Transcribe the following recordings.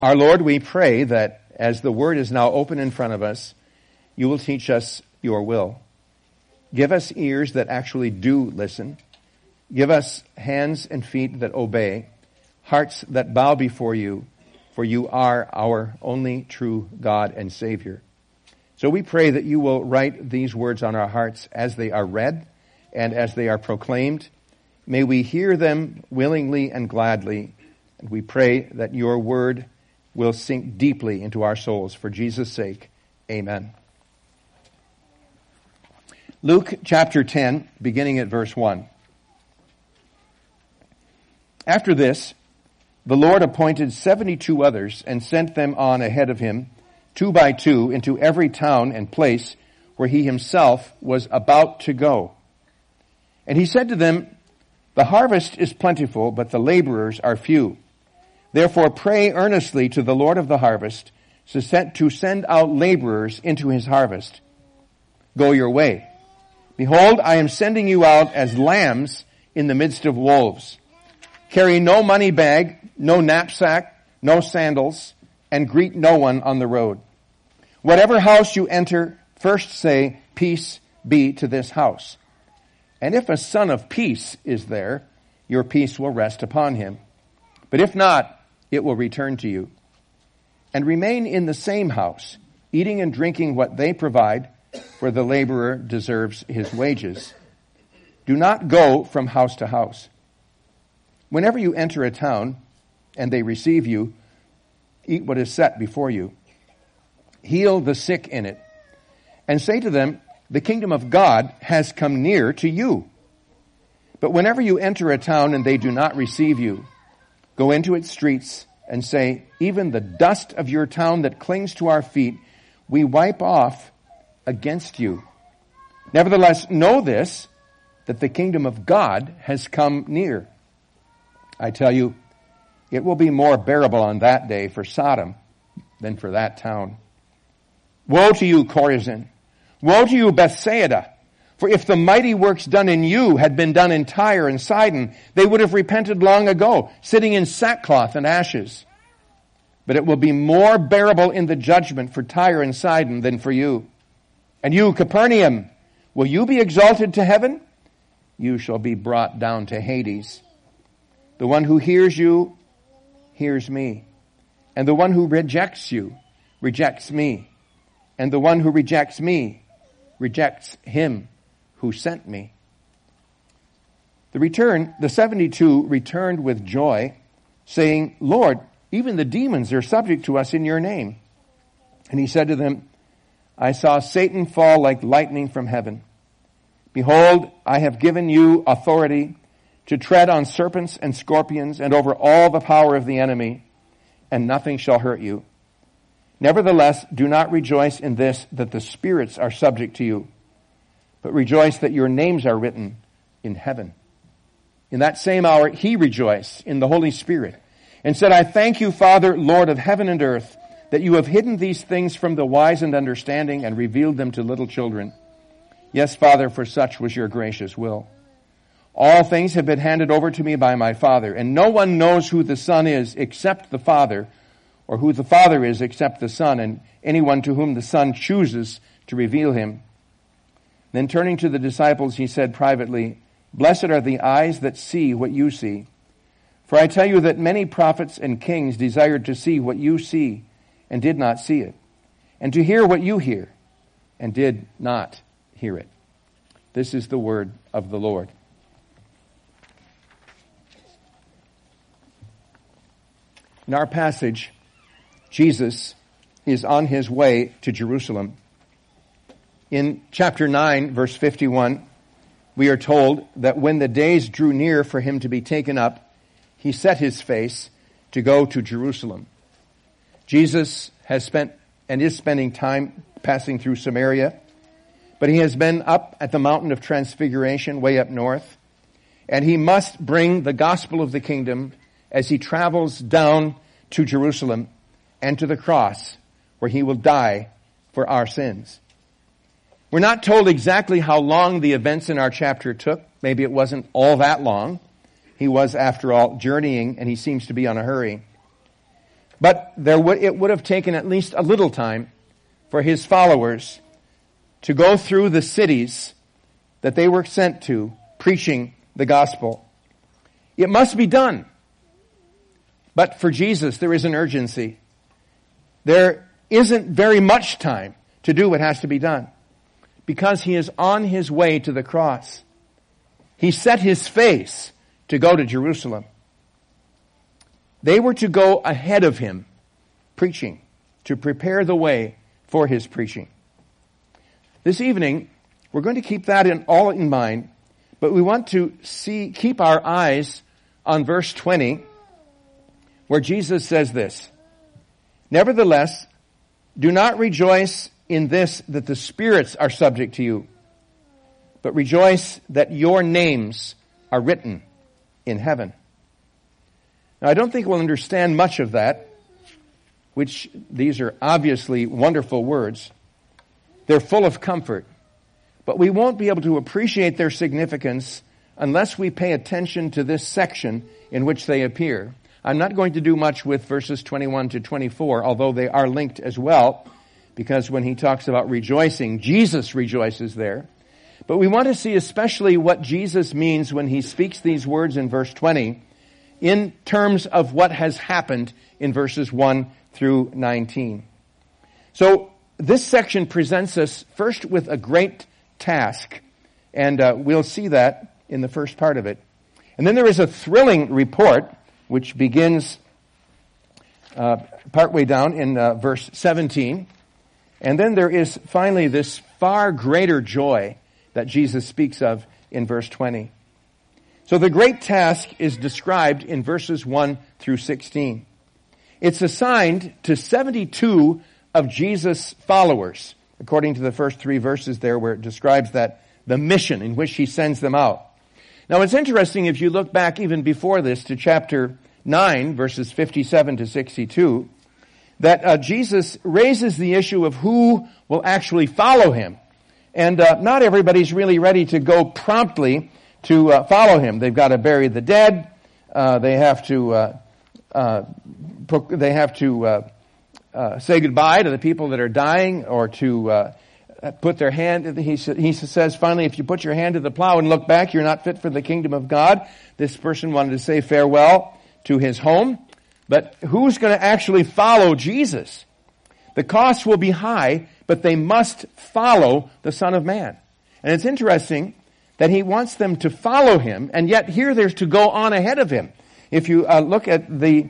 Our Lord, we pray that as the Word is now open in front of us, you will teach us your will. Give us ears that actually do listen. Give us hands and feet that obey, hearts that bow before you, for you are our only true God and Savior. So we pray that you will write these words on our hearts as they are read and as they are proclaimed. May we hear them willingly and gladly. And we pray that your word will sink deeply into our souls. For Jesus' sake, amen. Luke chapter 10, beginning at verse 1. After this, the Lord appointed 72 others and sent them on ahead of him, 2 by 2, into every town and place where he himself was about to go. And he said to them, "The harvest is plentiful, but the laborers are few. Therefore pray earnestly to the Lord of the harvest to send out laborers into his harvest. Go your way. Behold, I am sending you out as lambs in the midst of wolves. Carry no money bag, no knapsack, no sandals, and greet no one on the road. Whatever house you enter, first say, 'Peace be to this house.' And if a son of peace is there, your peace will rest upon him. But if not, it will return to you. And remain in the same house, eating and drinking what they provide, for the laborer deserves his wages. Do not go from house to house. Whenever you enter a town and they receive you, eat what is set before you. Heal the sick in it, and say to them, 'The kingdom of God has come near to you.' But whenever you enter a town and they do not receive you, go into its streets and say, 'Even the dust of your town that clings to our feet, we wipe off against you.' Nevertheless, know this, that the kingdom of God has come near. I tell you, it will be more bearable on that day for Sodom than for that town. Woe to you, Chorazin! Woe to you, Bethsaida! For if the mighty works done in you had been done in Tyre and Sidon, they would have repented long ago, sitting in sackcloth and ashes. But it will be more bearable in the judgment for Tyre and Sidon than for you. And you, Capernaum, will you be exalted to heaven? You shall be brought down to Hades. The one who hears you hears me, and the one who rejects you rejects me, and the one who rejects me rejects him who sent me." The 72 returned with joy, saying, "Lord, even the demons are subject to us in your name." And he said to them, "I saw Satan fall like lightning from heaven. Behold, I have given you authority to tread on serpents and scorpions and over all the power of the enemy, and nothing shall hurt you. Nevertheless, do not rejoice in this, that the spirits are subject to you, but rejoice that your names are written in heaven." In that same hour, he rejoiced in the Holy Spirit and said, "I thank you, Father, Lord of heaven and earth, that you have hidden these things from the wise and understanding and revealed them to little children. Yes, Father, for such was your gracious will. All things have been handed over to me by my Father, and no one knows who the Son is except the Father, or who the Father is except the Son, and anyone to whom the Son chooses to reveal him." Then turning to the disciples, he said privately, "Blessed are the eyes that see what you see. For I tell you that many prophets and kings desired to see what you see and did not see it, and to hear what you hear and did not hear it." This is the word of the Lord. In our passage, Jesus is on his way to Jerusalem. In chapter 9, verse 51, we are told that when the days drew near for him to be taken up, he set his face to go to Jerusalem. Jesus has spent and is spending time passing through Samaria, but he has been up at the mountain of Transfiguration way up north, and he must bring the gospel of the kingdom as he travels down to Jerusalem and to the cross where he will die for our sins. We're not told exactly how long the events in our chapter took. Maybe it wasn't all that long. He was, after all, journeying, and he seems to be on a hurry. But it would have taken at least a little time for his followers to go through the cities that they were sent to, preaching the gospel. It must be done. But for Jesus, there is an urgency. There isn't very much time to do what has to be done, because he is on his way to the cross. He set his face to go to Jerusalem. They were to go ahead of him, preaching, to prepare the way for his preaching. This evening, we're going to keep that all in mind, but we want to keep our eyes on verse 20, where Jesus says this, "Nevertheless, do not rejoice in this that the spirits are subject to you, but rejoice that your names are written in heaven." Now, I don't think we'll understand much of that, which these are obviously wonderful words. They're full of comfort, but we won't be able to appreciate their significance unless we pay attention to this section in which they appear. I'm not going to do much with verses 21 to 24, although they are linked as well, because when he talks about rejoicing, Jesus rejoices there. But we want to see especially what Jesus means when he speaks these words in verse 20 in terms of what has happened in verses 1 through 19. So this section presents us first with a great task, and we'll see that in the first part of it. And then there is a thrilling report which begins partway down in verse 17. And then there is finally this far greater joy that Jesus speaks of in verse 20. So the great task is described in verses 1 through 16. It's assigned to 72 of Jesus' followers, according to the first 3 verses there where it describes that the mission in which he sends them out. Now it's interesting if you look back even before this to chapter 9, verses 57 to 62, that Jesus raises the issue of who will actually follow him. And not everybody's really ready to go promptly to follow him. They've got to bury the dead. They have to say goodbye to the people that are dying, or to put their hand. He says finally, if you put your hand to the plow and look back, you're not fit for the kingdom of God. This person wanted to say farewell to his home. But who's going to actually follow Jesus? The cost will be high, but they must follow the Son of Man. And it's interesting that he wants them to follow him, and yet here there's to go on ahead of him. If you look at the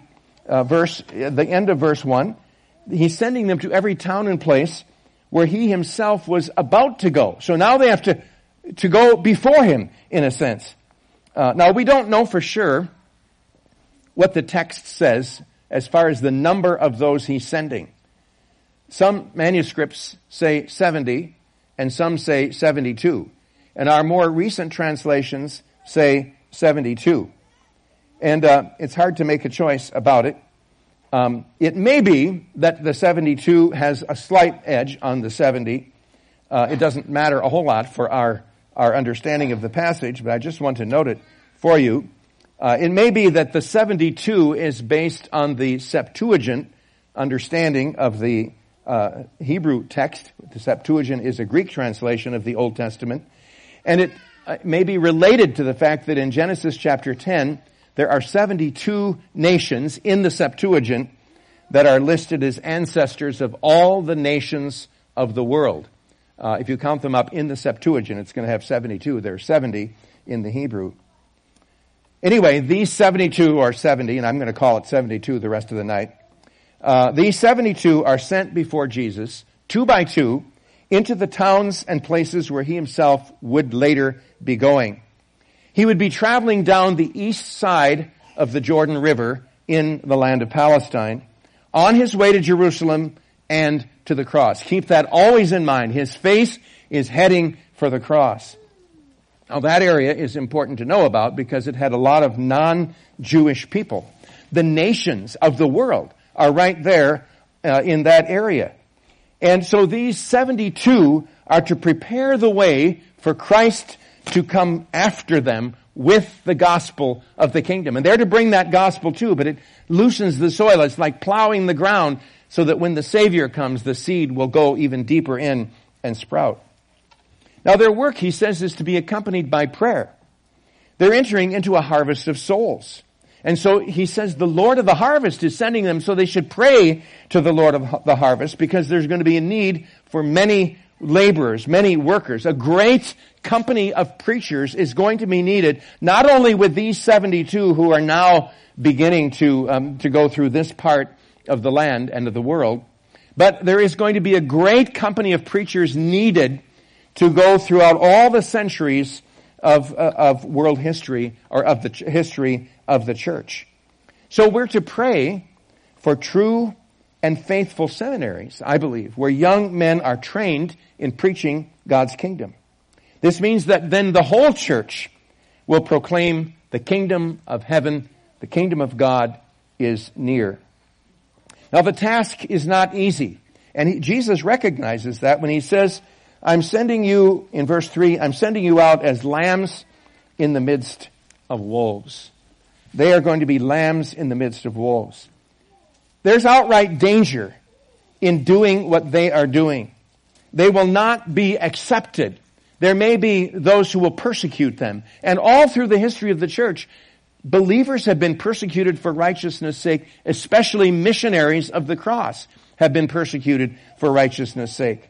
end of verse 1, he's sending them to every town and place where he himself was about to go. So now they have to go before him, in a sense. Now we don't know for sure what the text says as far as the number of those he's sending. Some manuscripts say 70, and some say 72. And our more recent translations say 72. And it's hard to make a choice about it. It may be that the 72 has a slight edge on the 70. It doesn't matter a whole lot for our understanding of the passage, but I just want to note it for you. It may be that the 72 is based on the Septuagint understanding of the Hebrew text. The Septuagint is a Greek translation of the Old Testament. And it may be related to the fact that in Genesis chapter 10, there are 72 nations in the Septuagint that are listed as ancestors of all the nations of the world. If you count them up in the Septuagint, it's going to have 72. There are 70 in the Hebrew. Anyway, these 72 or 70, and I'm going to call it 72 the rest of the night. These 72 are sent before Jesus, 2 by 2, into the towns and places where he himself would later be going. He would be traveling down the east side of the Jordan River in the land of Palestine, on his way to Jerusalem and to the cross. Keep that always in mind. His face is heading for the cross. Now that area is important to know about because it had a lot of non-Jewish people. The nations of the world are right there in that area. And so these 72 are to prepare the way for Christ to come after them with the gospel of the kingdom. And they're to bring that gospel too, but it loosens the soil. It's like plowing the ground so that when the Savior comes, the seed will go even deeper in and sprout. Now their work, he says, is to be accompanied by prayer. They're entering into a harvest of souls. And so he says the Lord of the harvest is sending them, so they should pray to the Lord of the harvest, because there's going to be a need for many laborers, many workers. A great company of preachers is going to be needed, not only with these 72 who are now beginning to go through this part of the land and of the world, but there is going to be a great company of preachers needed to go throughout all the centuries of world history, or of the history of the church. So we're to pray for true and faithful seminaries, I believe, where young men are trained in preaching God's kingdom. This means that then the whole church will proclaim the kingdom of heaven, the kingdom of God is near. Now the task is not easy, and Jesus recognizes that when he says, I'm sending you, in verse 3, I'm sending you out as lambs in the midst of wolves. They are going to be lambs in the midst of wolves. There's outright danger in doing what they are doing. They will not be accepted. There may be those who will persecute them. And all through the history of the church, believers have been persecuted for righteousness' sake, especially missionaries of the cross have been persecuted for righteousness' sake.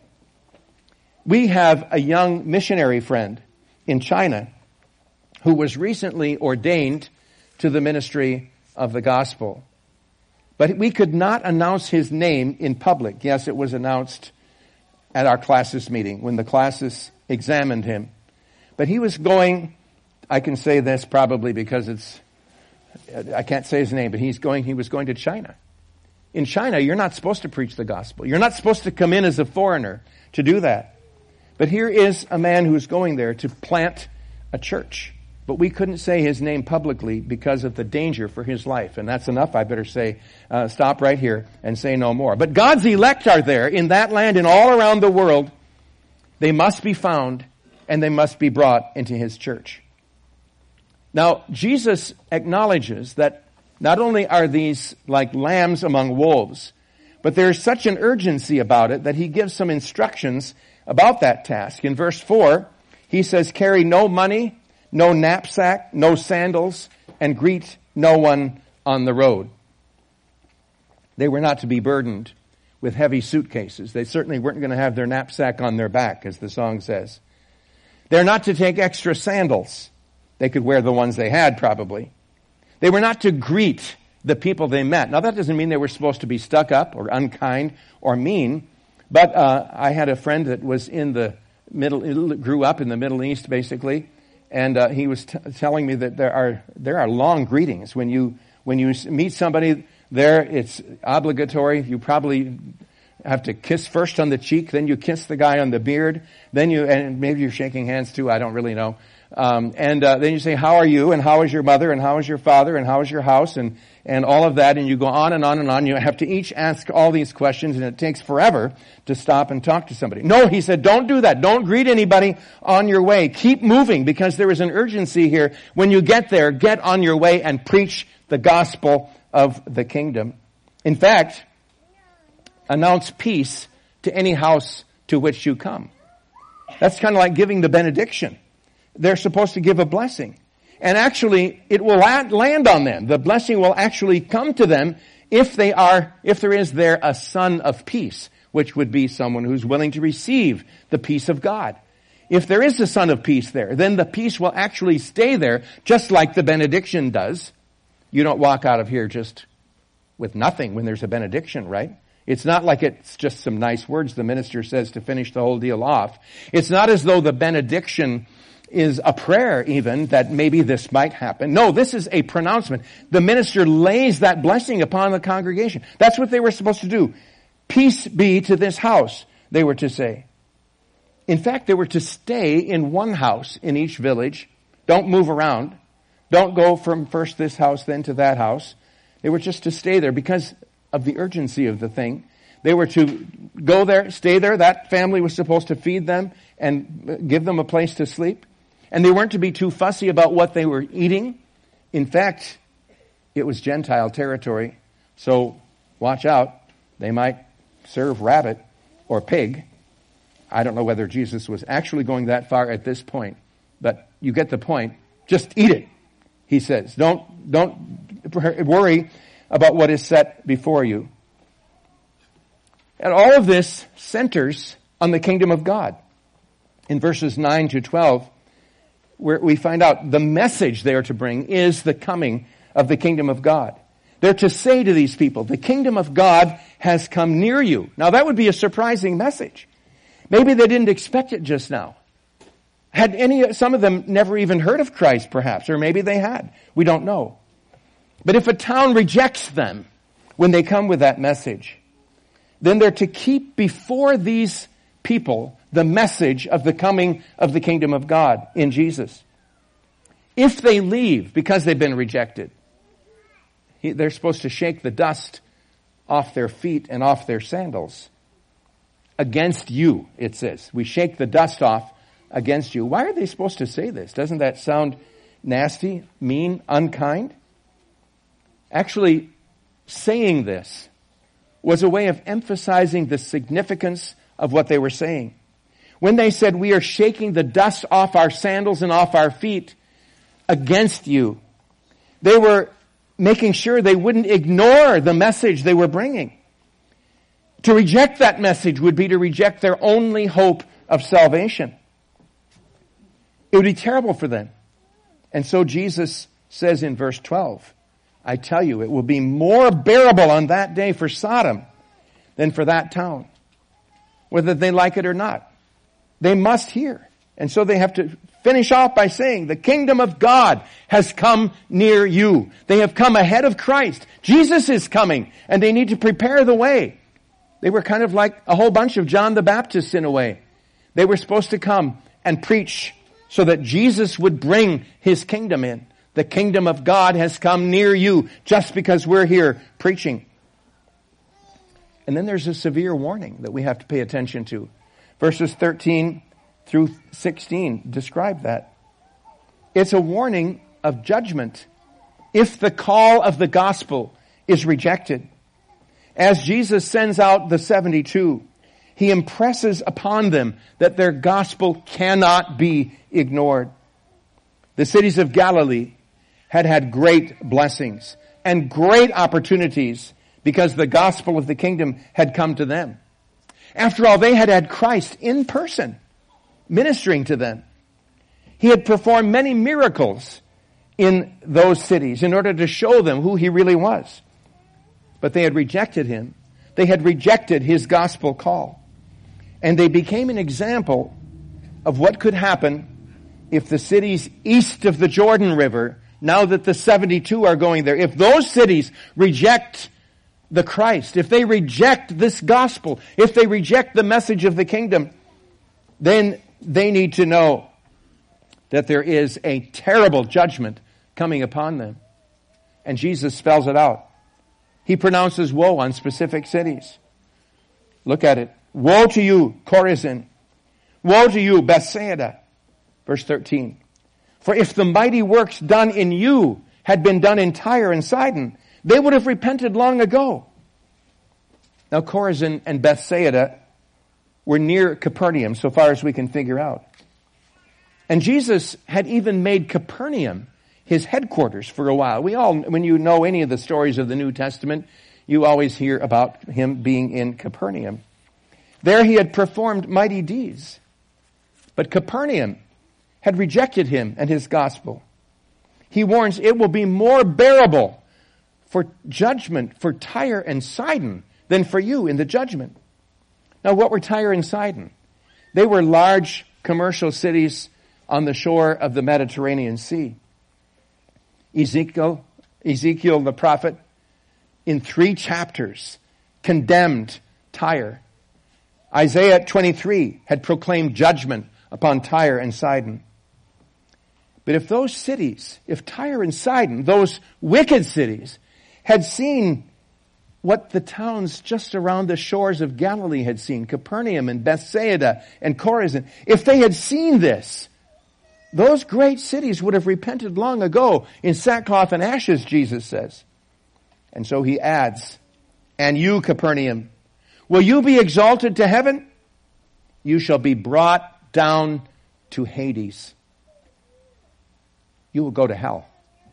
We have a young missionary friend in China who was recently ordained to the ministry of the gospel. But we could not announce his name in public. Yes, it was announced at our classes meeting when the classes examined him. But he was going, I can say this probably because I can't say his name, but he was going to China. In China, you're not supposed to preach the gospel. You're not supposed to come in as a foreigner to do that. But here is a man who's going there to plant a church. But we couldn't say his name publicly because of the danger for his life. And that's enough. I better say, stop right here and say no more. But God's elect are there in that land and all around the world. They must be found and they must be brought into his church. Now, Jesus acknowledges that not only are these like lambs among wolves, but there's such an urgency about it that he gives some instructions about that task. In verse 4, he says, carry no money, no knapsack, no sandals, and greet no one on the road. They were not to be burdened with heavy suitcases. They certainly weren't going to have their knapsack on their back, as the song says. They're not to take extra sandals. They could wear the ones they had, probably. They were not to greet the people they met. Now, that doesn't mean they were supposed to be stuck up or unkind or mean. But I had a friend that was grew up in the Middle East, basically, and he was telling me that there are long greetings when you meet somebody there. It's obligatory. You probably have to kiss first on the cheek, then you kiss the guy on the beard, and maybe you're shaking hands too. I don't really know. Then you say, how are you? And how is your mother? And how is your father? And how is your house? And all of that. And you go on and on and on. You have to each ask all these questions, and it takes forever to stop and talk to somebody. No, he said, don't do that. Don't greet anybody on your way. Keep moving, because there is an urgency here. When you get there, get on your way and preach the gospel of the kingdom. In fact, announce peace to any house to which you come. That's kind of like giving the benediction. They're supposed to give a blessing. And actually, it will land on them. The blessing will actually come to them if there is there a son of peace, which would be someone who's willing to receive the peace of God. If there is a son of peace there, then the peace will actually stay there, just like the benediction does. You don't walk out of here just with nothing when there's a benediction, right? It's not like it's just some nice words the minister says to finish the whole deal off. It's not as though the benediction is a prayer even that maybe this might happen. No, this is a pronouncement. The minister lays that blessing upon the congregation. That's what they were supposed to do. Peace be to this house, they were to say. In fact, they were to stay in one house in each village. Don't move around. Don't go from first this house, then to that house. They were just to stay there because of the urgency of the thing. They were to go there, stay there. That family was supposed to feed them and give them a place to sleep. And they weren't to be too fussy about what they were eating. In fact, it was Gentile territory. So watch out. They might serve rabbit or pig. I don't know whether Jesus was actually going that far at this point, but you get the point. Just eat it, he says. Don't worry about what is set before you. And all of this centers on the kingdom of God. In verses 9 to 12, where we find out the message they are to bring is the coming of the kingdom of God. They're to say to these people, the kingdom of God has come near you. Now that would be a surprising message. Maybe they didn't expect it just now. Some of them never even heard of Christ perhaps, or maybe they had. We don't know. But if a town rejects them when they come with that message, then they're to keep before these people the message of the coming of the kingdom of God in Jesus. If they leave because they've been rejected, they're supposed to shake the dust off their feet and off their sandals. Against you, it says. We shake the dust off against you. Why are they supposed to say this? Doesn't that sound nasty, mean, unkind? Actually, saying this was a way of emphasizing the significance of what they were saying. When they said, we are shaking the dust off our sandals and off our feet against you, they were making sure they wouldn't ignore the message they were bringing. To reject that message would be to reject their only hope of salvation. It would be terrible for them. And so Jesus says in verse 12, I tell you, it will be more bearable on that day for Sodom than for that town, whether they like it or not. They must hear. And so they have to finish off by saying, the kingdom of God has come near you. They have come ahead of Christ. Jesus is coming, and they need to prepare the way. They were kind of like a whole bunch of John the Baptist in a way. They were supposed to come and preach so that Jesus would bring his kingdom in. The kingdom of God has come near you just because we're here preaching. And then there's a severe warning that we have to pay attention to. Verses 13 through 16 describe that. It's a warning of judgment if the call of the gospel is rejected. As Jesus sends out the 72, he impresses upon them that their gospel cannot be ignored. The cities of Galilee had had great blessings and great opportunities because the gospel of the kingdom had come to them. After all, they had had Christ in person ministering to them. He had performed many miracles in those cities in order to show them who he really was. But they had rejected him. They had rejected his gospel call. And they became an example of what could happen if the cities east of the Jordan River, now that the 72 are going there, if those cities reject the Christ, if they reject this gospel, if they reject the message of the kingdom, then they need to know that there is a terrible judgment coming upon them. And Jesus spells it out. He pronounces woe on specific cities. Look at it. Woe to you, Chorazin. Woe to you, Bethsaida. Verse 13. For if the mighty works done in you had been done in Tyre and Sidon, they would have repented long ago. Now Chorazin and Bethsaida were near Capernaum, so far as we can figure out. And Jesus had even made Capernaum his headquarters for a while. When you know any of the stories of the New Testament, you always hear about him being in Capernaum. There he had performed mighty deeds. But Capernaum had rejected him and his gospel. He warns it will be more bearable for judgment for Tyre and Sidon than for you in the judgment. Now, what were Tyre and Sidon? They were large commercial cities on the shore of the Mediterranean Sea. Ezekiel the prophet, in 3 chapters, condemned Tyre. Isaiah 23 had proclaimed judgment upon Tyre and Sidon. But if those cities, if Tyre and Sidon, those wicked cities, had seen what the towns just around the shores of Galilee had seen, Capernaum and Bethsaida and Chorazin, if they had seen this, Those great cities would have repented long ago in sackcloth and ashes, Jesus says. And so he adds, and you, Capernaum, will you be exalted to heaven? You shall be brought down to Hades. You will go to hell.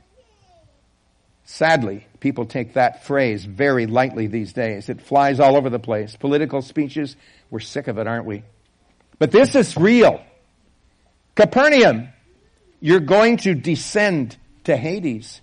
Sadly, people take that phrase very lightly these days. It flies all over the place. Political speeches, we're sick of it, aren't we? But this is real. Capernaum, you're going to descend to Hades.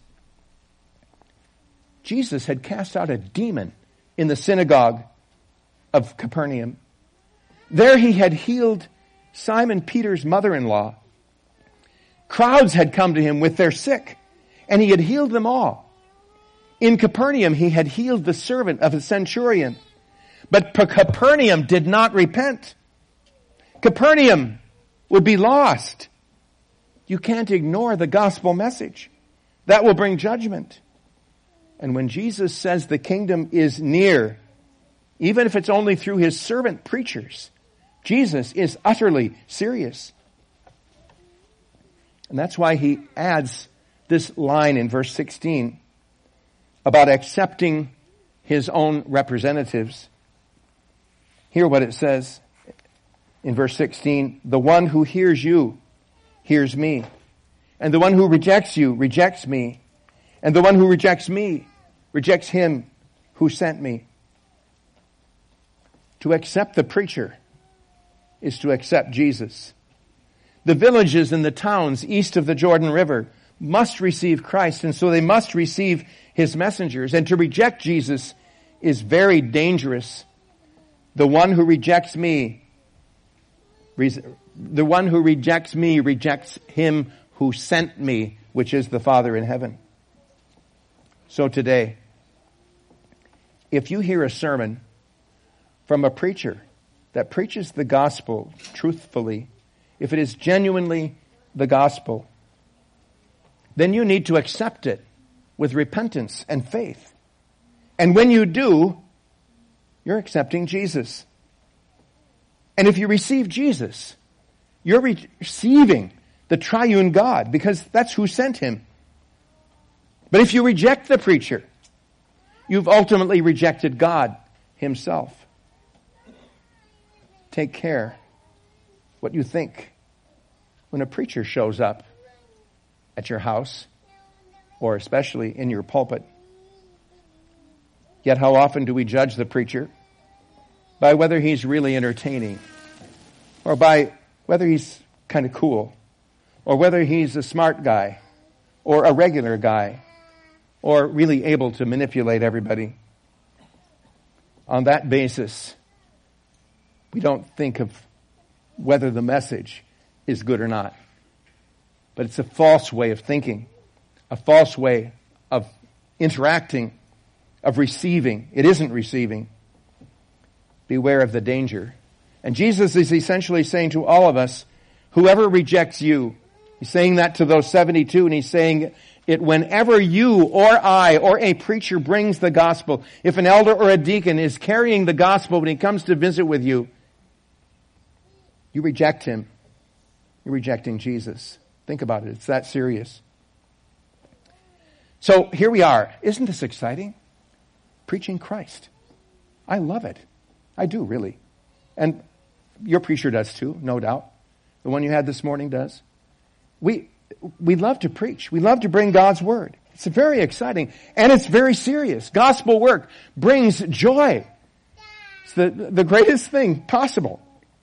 Jesus had cast out a demon in the synagogue of Capernaum. There he had healed Simon Peter's mother-in-law. Crowds had come to him with their sick, and he had healed them all. In Capernaum, he had healed the servant of a centurion. But Capernaum did not repent. Capernaum would be lost. You can't ignore the gospel message. That will bring judgment. And when Jesus says the kingdom is near, even if it's only through his servant preachers, Jesus is utterly serious. And that's why he adds this line in verse 16 about accepting his own representatives. Hear what it says in verse 16. The one who hears you hears me. And the one who rejects you rejects me. And the one who rejects me rejects him who sent me. To accept the preacher is to accept Jesus. The villages and the towns east of the Jordan River must receive Christ, and so they must receive his messengers. And to reject Jesus is very dangerous. The one who rejects me rejects him who sent me, which is the Father in heaven. So today, if you hear a sermon from a preacher that preaches the gospel truthfully, if it is genuinely the gospel, then you need to accept it with repentance and faith. And when you do, you're accepting Jesus. And if you receive Jesus, you're receiving the triune God, because that's who sent him. But if you reject the preacher, you've ultimately rejected God himself. Take care what you think when a preacher shows up at your house, or especially in your pulpit. Yet how often do we judge the preacher by whether he's really entertaining, or by whether he's kind of cool, or whether he's a smart guy, or a regular guy, or really able to manipulate everybody. On that basis, we don't think of whether the message is good or not. But it's a false way of thinking, a false way of interacting, of receiving. It isn't receiving. Beware of the danger. And Jesus is essentially saying to all of us, whoever rejects you, he's saying that to those 72, and he's saying it whenever you or I or a preacher brings the gospel. If an elder or a deacon is carrying the gospel when he comes to visit with you, you reject him. You're rejecting Jesus. Think about it. It's that serious. So here we are. Isn't this exciting? Preaching Christ. I love it. I do, really. And your preacher does too, no doubt. The one you had this morning does. We love to preach. We love to bring God's word. It's very exciting. And it's very serious. Gospel work brings joy. It's the greatest thing possible.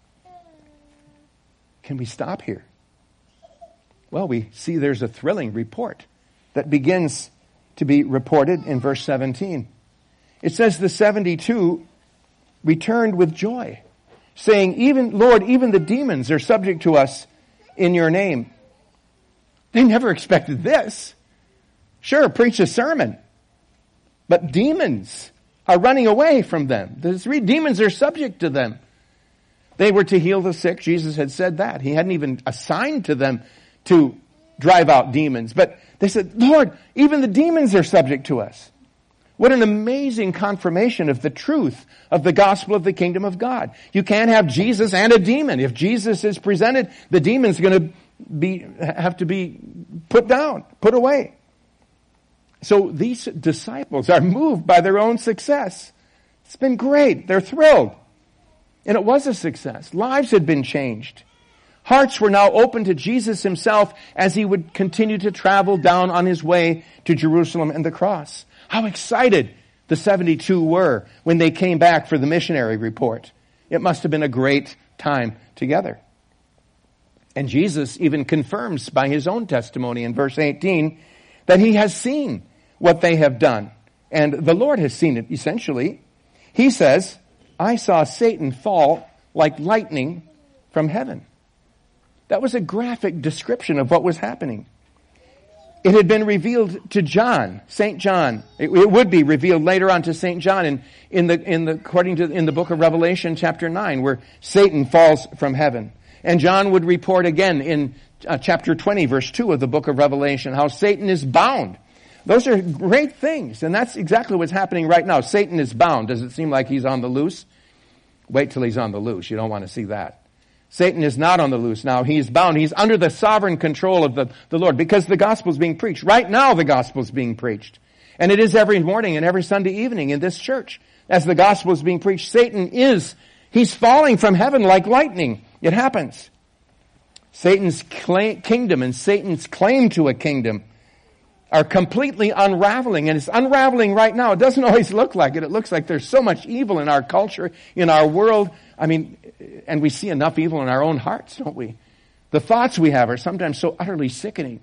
Can we stop here? Well, we see there's a thrilling report that begins to be reported in verse 17. It says the 72 returned with joy, saying, Lord, even the demons are subject to us in your name. They never expected this. Sure, preach a sermon, but demons are running away from them. The 3 demons are subject to them. They were to heal the sick. Jesus had said that. He hadn't even assigned to them to drive out demons. But they said, Lord, even the demons are subject to us. What an amazing confirmation of the truth of the gospel of the kingdom of God. You can't have Jesus and a demon. If Jesus is presented, the demon's going to have to be put down, put away. So these disciples are moved by their own success. It's been great. They're thrilled. And it was a success. Lives had been changed. Hearts were now open to Jesus himself as he would continue to travel down on his way to Jerusalem and the cross. How excited the 72 were when they came back for the missionary report. It must have been a great time together. And Jesus even confirms by his own testimony in verse 18 that he has seen what they have done. And the Lord has seen it, essentially. He says, I saw Satan fall like lightning from heaven. That was a graphic description of what was happening. It had been revealed to John, St. John. It would be revealed later on to St. John in the book of Revelation chapter 9, where Satan falls from heaven. And John would report again in chapter 20, verse 2 of the book of Revelation, how Satan is bound. Those are great things, and that's exactly what's happening right now. Satan is bound. Does it seem like he's on the loose? Wait till he's on the loose. You don't want to see that. Satan is not on the loose now. He's bound. He's under the sovereign control of the Lord because the gospel is being preached. Right now the gospel is being preached. And it is every morning and every Sunday evening in this church. As the gospel is being preached, he's falling from heaven like lightning. It happens. Satan's kingdom and Satan's claim to a kingdom are completely unraveling, and it's unraveling right now. It doesn't always look like it. It looks like there's so much evil in our culture, in our world. I mean, and we see enough evil in our own hearts, don't we? The thoughts we have are sometimes so utterly sickening.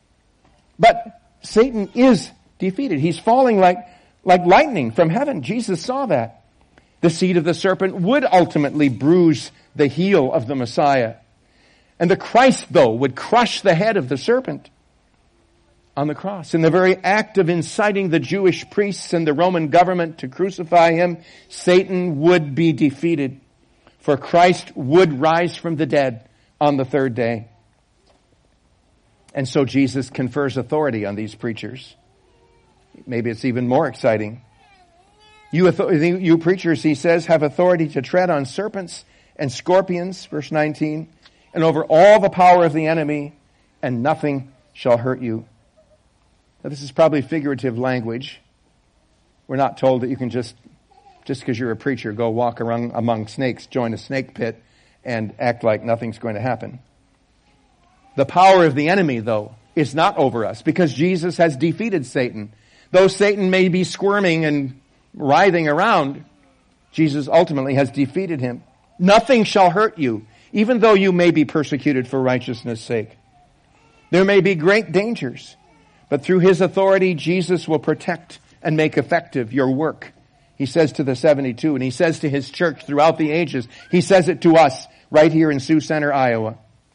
But Satan is defeated. He's falling like lightning from heaven. Jesus saw that. The seed of the serpent would ultimately bruise the heel of the Messiah. And the Christ, though, would crush the head of the serpent on the cross. In the very act of inciting the Jewish priests and the Roman government to crucify him, Satan would be defeated. For Christ would rise from the dead on the third day. And so Jesus confers authority on these preachers. Maybe it's even more exciting. You preachers, he says, have authority to tread on serpents and scorpions, verse 19, and over all the power of the enemy, and nothing shall hurt you. Now, this is probably figurative language. We're not told that you can just because you're a preacher, go walk around among snakes, join a snake pit, and act like nothing's going to happen. The power of the enemy, though, is not over us because Jesus has defeated Satan. Though Satan may be squirming and writhing around, Jesus ultimately has defeated him. Nothing shall hurt you, even though you may be persecuted for righteousness' sake. There may be great dangers, but through his authority, Jesus will protect and make effective your work. He says to the 72, and he says to his church throughout the ages. He says it to us right here in Sioux Center, Iowa.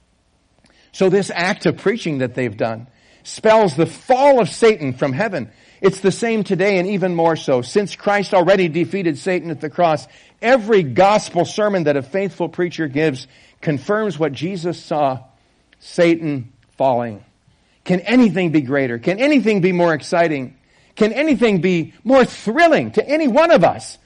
So this act of preaching that they've done spells the fall of Satan from heaven. It's the same today and even more so. Since Christ already defeated Satan at the cross, every gospel sermon that a faithful preacher gives confirms what Jesus saw, Satan falling. Can anything be greater? Can anything be more exciting? Can anything be more thrilling to any one of us?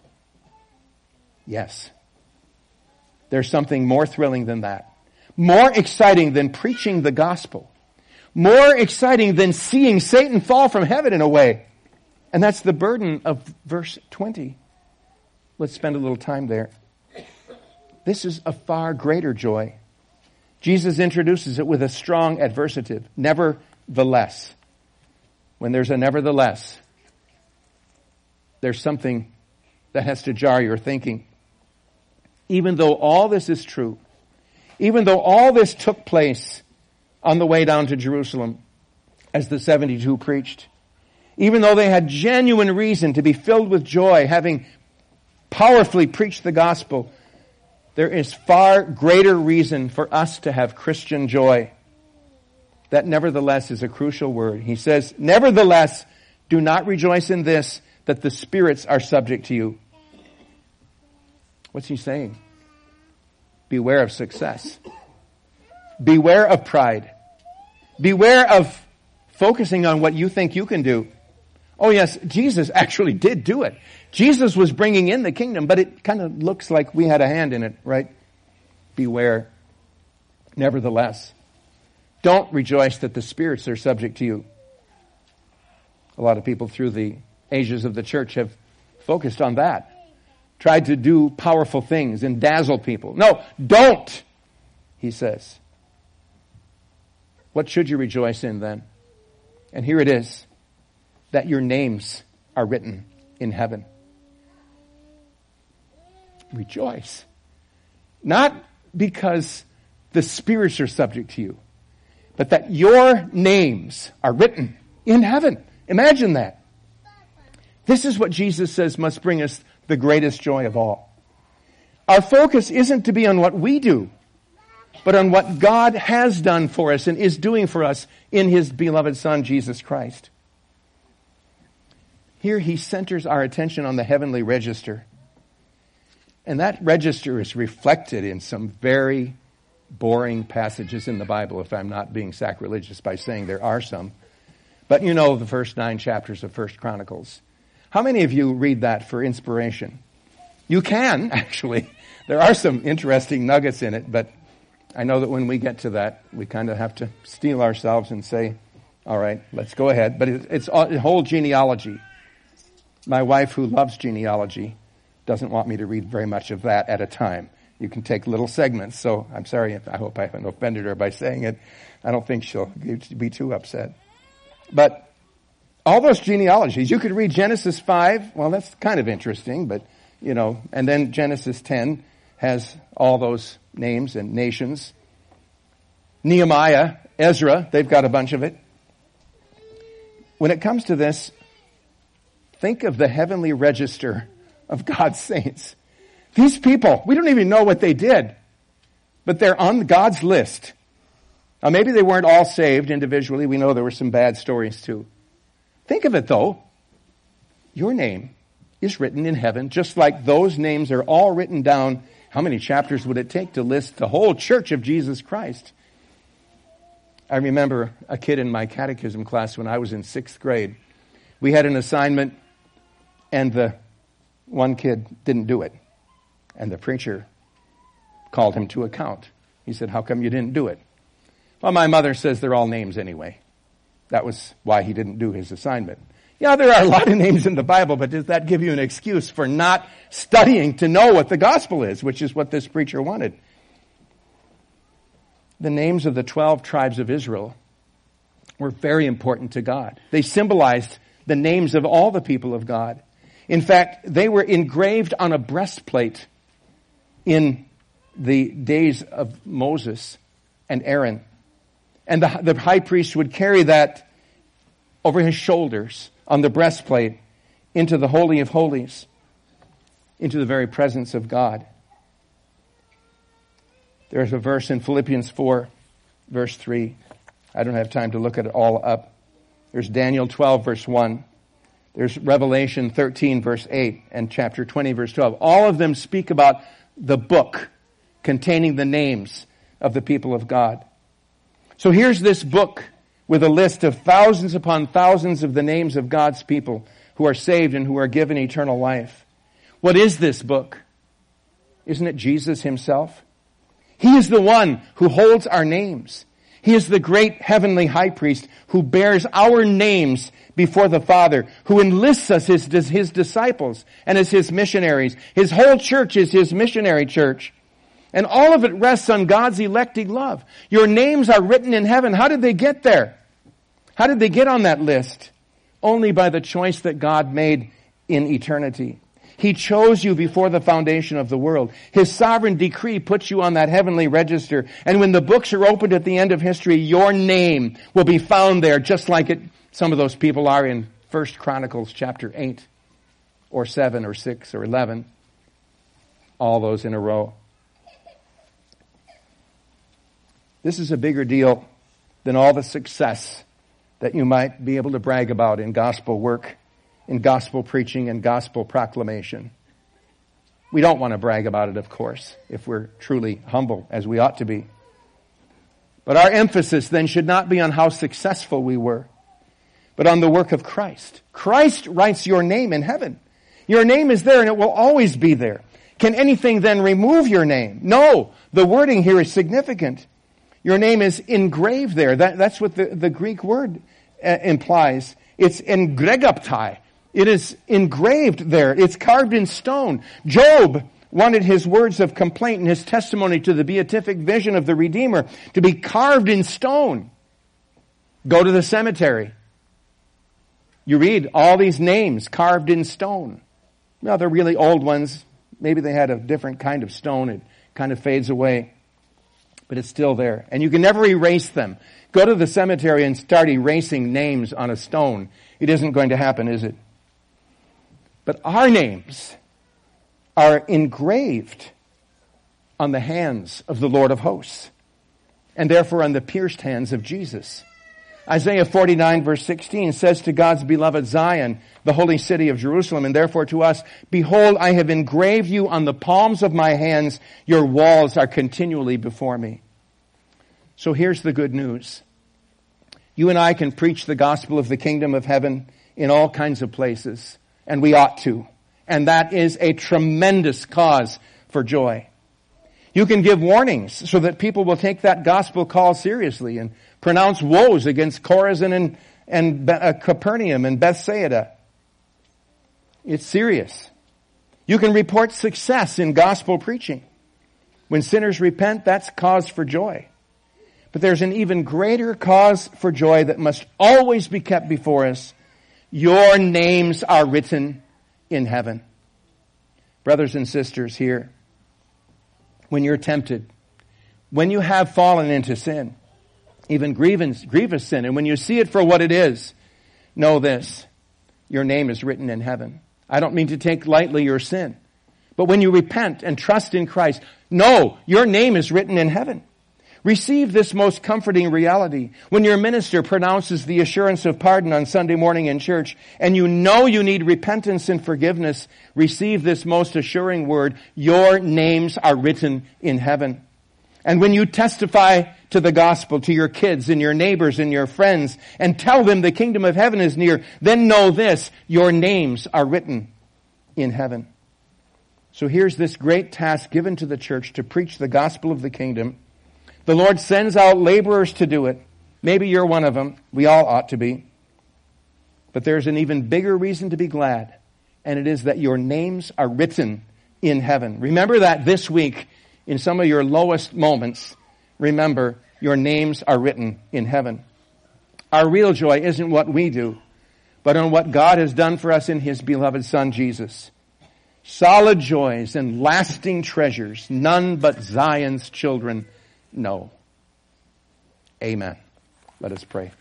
Yes. There's something more thrilling than that. More exciting than preaching the gospel. More exciting than seeing Satan fall from heaven in a way. And that's the burden of verse 20. Let's spend a little time there. This is a far greater joy. Jesus introduces it with a strong adversative. Nevertheless. When there's a nevertheless, there's something that has to jar your thinking. Even though all this is true, even though all this took place on the way down to Jerusalem as the 72 preached, even though they had genuine reason to be filled with joy, having powerfully preached the gospel, there is far greater reason for us to have Christian joy. That nevertheless is a crucial word. He says, nevertheless, do not rejoice in this, that the spirits are subject to you. What's he saying? Beware of success. Beware of pride. Beware of focusing on what you think you can do. Oh yes, Jesus actually did do it. Jesus was bringing in the kingdom, but it kind of looks like we had a hand in it, right? Beware. Nevertheless. Don't rejoice that the spirits are subject to you. A lot of people through the ages of the church have focused on that. Tried to do powerful things and dazzle people. No, don't, he says. What should you rejoice in then? And here it is, that your names are written in heaven. Rejoice. Not because the spirits are subject to you, but that your names are written in heaven. Imagine that. This is what Jesus says must bring us the greatest joy of all. Our focus isn't to be on what we do, but on what God has done for us and is doing for us in His beloved Son, Jesus Christ. Here He centers our attention on the heavenly register. And that register is reflected in some very boring passages in the Bible, if I'm not being sacrilegious by saying there are some. But you know the first 9 chapters of 1 Chronicles. How many of you read that for inspiration? You can, actually. There are some interesting nuggets in it, but I know that when we get to that, we kind of have to steel ourselves and say, all right, let's go ahead. But it's a whole genealogy. My wife, who loves genealogy, doesn't want me to read very much of that at a time. You can take little segments, so I'm sorry. I hope I haven't offended her by saying it. I don't think she'll be too upset. But all those genealogies, you could read Genesis 5. Well, that's kind of interesting, but, you know, and then Genesis 10 has all those names and nations. Nehemiah, Ezra, they've got a bunch of it. When it comes to this, think of the heavenly register of God's saints. These people, we don't even know what they did, but they're on God's list. Now, maybe they weren't all saved individually. We know there were some bad stories too. Think of it though. Your name is written in heaven, just like those names are all written down. How many chapters would it take to list the whole church of Jesus Christ? I remember a kid in my catechism class when I was in 6th grade. We had an assignment and the one kid didn't do it. And the preacher called him to account. He said, how come you didn't do it? Well, my mother says they're all names anyway. That was why he didn't do his assignment. Yeah, there are a lot of names in the Bible, but does that give you an excuse for not studying to know what the gospel is, which is what this preacher wanted? The names of the 12 tribes of Israel were very important to God. They symbolized the names of all the people of God. In fact, they were engraved on a breastplate in the days of Moses and Aaron. And the high priest would carry that over his shoulders on the breastplate into the Holy of Holies, into the very presence of God. There's a verse in Philippians 4, verse 3. I don't have time to look at it all up. There's Daniel 12, verse 1. There's Revelation 13, verse 8, and chapter 20, verse 12. All of them speak about the book containing the names of the people of God. So here's this book with a list of thousands upon thousands of the names of God's people who are saved and who are given eternal life. What is this book? Isn't it Jesus himself? He is the one who holds our names. He is the great heavenly high priest who bears our names before the Father, who enlists us as his disciples and as his missionaries. His whole church is his missionary church. And all of it rests on God's electing love. Your names are written in heaven. How did they get there? How did they get on that list? Only by the choice that God made in eternity. He chose you before the foundation of the world. His sovereign decree puts you on that heavenly register. And when the books are opened at the end of history, your name will be found there, just like some of those people are in 1 Chronicles chapter 8 or 7 or 6 or 11. All those in a row. This is a bigger deal than all the success that you might be able to brag about in gospel work, in gospel preaching and gospel proclamation. We don't want to brag about it, of course, if we're truly humble, as we ought to be. But our emphasis then should not be on how successful we were, but on the work of Christ. Christ writes your name in heaven. Your name is there and it will always be there. Can anything then remove your name? No. The wording here is significant. Your name is engraved there. That's what the Greek word implies. It's engregaptai. It is engraved there. It's carved in stone. Job wanted his words of complaint and his testimony to the beatific vision of the Redeemer to be carved in stone. Go to the cemetery. You read all these names carved in stone. Now, they're really old ones. Maybe they had a different kind of stone. It kind of fades away. But it's still there. And you can never erase them. Go to the cemetery and start erasing names on a stone. It isn't going to happen, is it? But our names are engraved on the hands of the Lord of hosts, and therefore on the pierced hands of Jesus. Isaiah 49 verse 16 says to God's beloved Zion, the holy city of Jerusalem, and therefore to us, behold, I have engraved you on the palms of my hands. Your walls are continually before me. So here's the good news. You and I can preach the gospel of the kingdom of heaven in all kinds of places, and we ought to. And that is a tremendous cause for joy. You can give warnings so that people will take that gospel call seriously and pronounce woes against Chorazin and Capernaum and Bethsaida. It's serious. You can report success in gospel preaching. When sinners repent, that's cause for joy. But there's an even greater cause for joy that must always be kept before us. Your names are written in heaven. Brothers and sisters here, when you're tempted, when you have fallen into sin, even grievous sin, and when you see it for what it is, know this, your name is written in heaven. I don't mean to take lightly your sin, but when you repent and trust in Christ, know your name is written in heaven. Receive this most comforting reality. When your minister pronounces the assurance of pardon on Sunday morning in church, and you know you need repentance and forgiveness, receive this most assuring word, your names are written in heaven. And when you testify to the gospel to your kids and your neighbors and your friends, and tell them the kingdom of heaven is near, then know this, your names are written in heaven. So here's this great task given to the church to preach the gospel of the kingdom. The Lord sends out laborers to do it. Maybe you're one of them. We all ought to be. But there's an even bigger reason to be glad, and it is that your names are written in heaven. Remember that this week, in some of your lowest moments, remember your names are written in heaven. Our real joy isn't what we do, but in what God has done for us in His beloved Son, Jesus. Solid joys and lasting treasures, none but Zion's children know. Amen. Let us pray.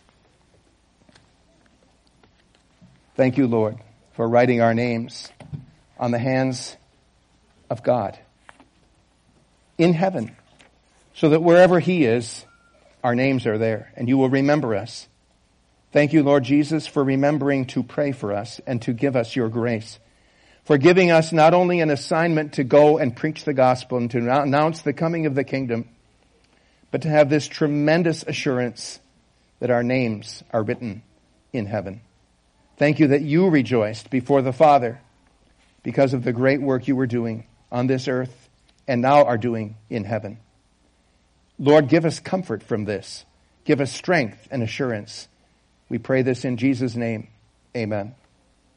Thank you, Lord, for writing our names on the hands of God in heaven, so that wherever He is, our names are there, and you will remember us. Thank you, Lord Jesus, for remembering to pray for us and to give us your grace, for giving us not only an assignment to go and preach the gospel and to announce the coming of the kingdom, but to have this tremendous assurance that our names are written in heaven. Thank you that you rejoiced before the Father because of the great work you were doing on this earth and now are doing in heaven. Lord, give us comfort from this. Give us strength and assurance. We pray this in Jesus' name. Amen.